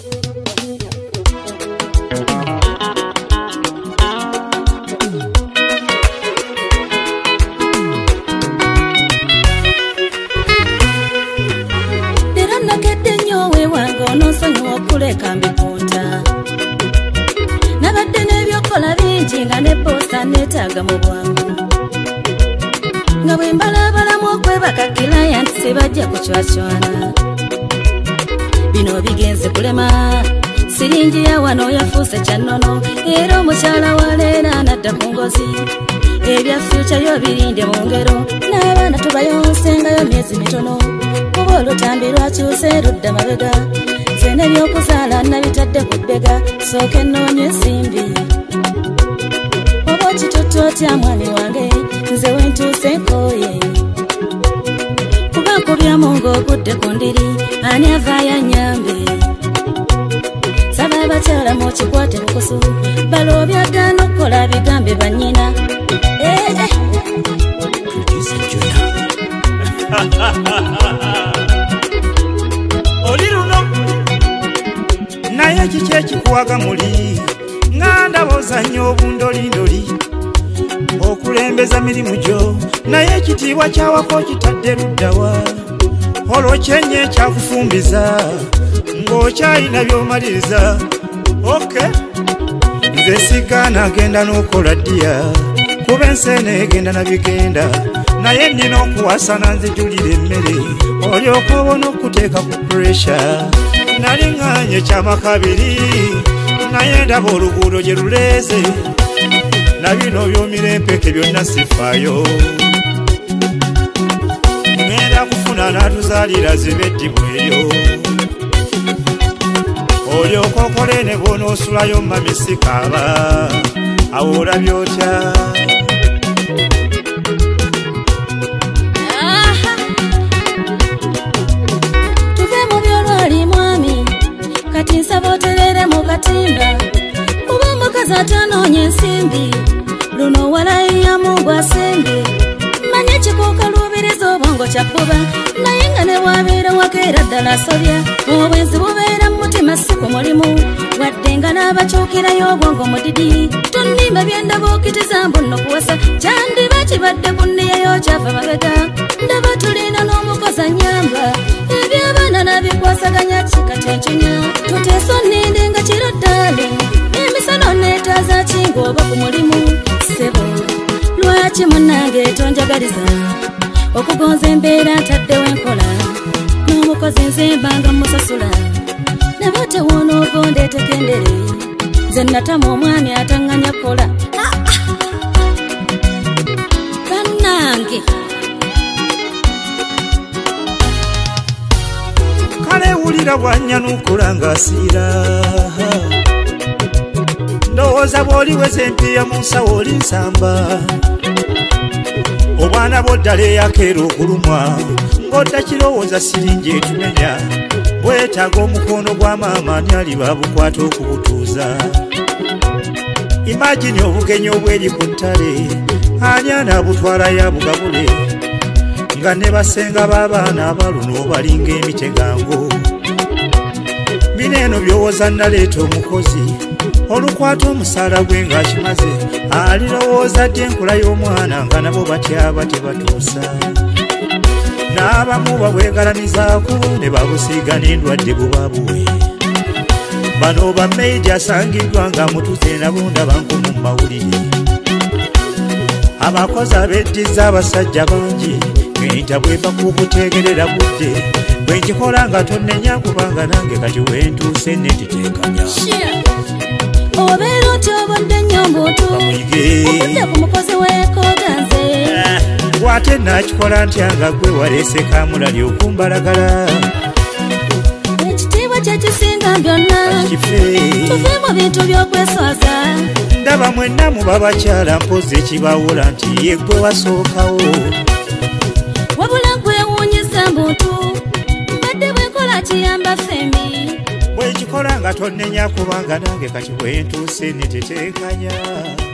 Kuleka mbipunta nabadde n'ebyokola bingi nga ne posta neetaaga mu bwangu nga bwe mbalabalamu okwebaka client sebajja kucwacwana bino bigenze kulema siringi ya wano yafuuse kyannono era omukyala wa leera nadda ku ngozi ebya fyuca yo birinde mu ngero n'abaana tubayonsengayo myezi mitono kuba olutambi lwakyuse ludda mabega zene byokuzaala nabitadde ku bbega sooka ennoonye ensimbi oba okitutu otya mwami wange nze wentuuse nkooye kuba nkubyamu ng'ogudde ku ndiri ani avaayo anyambe saba abakyala mu kikwate bukusu balo obyagaana okukola bigambe bannyina oli luno naye kiki ekikuwaga muli nga ndaba ozannya obundolindoli okulembeza mirimu gyo naye ekitiibwa kyawako kitadde luddawa olwo kyenye ekyakufumbiza ng'okyalina by'omaliriza oke nze sigaana agenda n'okola ddiya kuba enseene egenda nabigenda naye nnina okuwasana nzijulira emmere olyoka obona okuteeka ku puresha nali ŋŋaanye kyamakabiri naye ndaba oluguudo gye luleeze na bino byomira empeke byonna sifaayo ŋŋenda kufuna n'atuzaalira zibeddibu eyo olyoka okole ne bw'onoosulayo mami sikaaba awo olabye otya kati nsaba oterere mu katimba kuba omukazi atanoonya ensimbi luno walayiyamu gwasembye manye kikuukaluubiriza obwongo kyakkuba naye nga ne bwabeera wakeera ddala asobya obwenzi bubeera mu mutima si ku mulimu wadde nga n'abakyukirayo obwongo mudidi tonnimba byendaba okitiza mbu nno kuwasa kyandiba kibadde ku nniyeyo kyava mabega ndaba tulina n'omukozi anyamba eby'abaana nabikwasaganya kikatencunya tuteeso nninde nga kiro ddale emisano neetaaza kinga oba ku mulimu ssebo lwaki munnange tonjagaliza okugonza embeera ntaddewo enkola n'omukozi nze mbanga musasula naba tewoona ogonda etekendere nze natama omwami ataŋŋanya kola bannange kale wulira bwannya n'okola ng'asiira ndowooza bw'oliweza empiya mu nsawo oli nsamba obwana bw'oddala eyakeera okulumwa ng'odda kirowooza siringi etumenya bwetaaga omukono gwa maama ani aliba bukwata okubutuuza imagini obugenyi obweri ku ttale ani anaabutwalayo abugabule nga ne basenga b'abaana abaluno balinga emitegango bino eno byowooza naleeta omukozi olukwata omusaala gwe ng'akimaze alirowooza ddi enkula y'omwana nga nabo batyaba tebatuusa n'abamu babwegalamizaako ne babusiiga n'endwadde bubabuwe bano bameidi asangiddwa nga mutuze nabo ndaba nkumu mu mawulire abakozi abeddiza abasajja bangi ng'enta bweva kukuteegerera budde bwe nkikola nga tonnenya kubanga nange kati wentuuse netiteekanya obeera oti obadde nnyo omuntu obudde ku mukozi weekooganze gwate nakikola ntya nga gwe waleese kamulali okumbalagala ekitiibwa kyekisinga byonna tuve mu bintu by'okweswaza ndaba mwenna muba bakyala mpozi ekibawula nti ye gwe wasookawo wabula gwewuunyiza muntu mbadde bwenkola kiyamba fembi bwekikola nga tonnenya kubanga nange kati bwentuuse neteteekanya